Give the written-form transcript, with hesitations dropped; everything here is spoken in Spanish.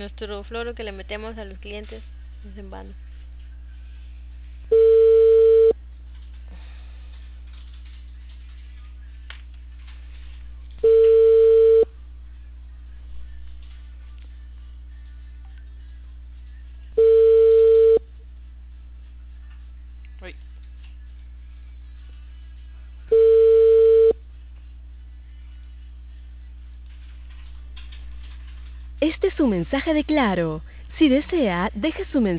nuestro floro que le metemos a los clientes es en vano. Uy. Este es su mensaje de Claro. Si desea, deje su mensaje.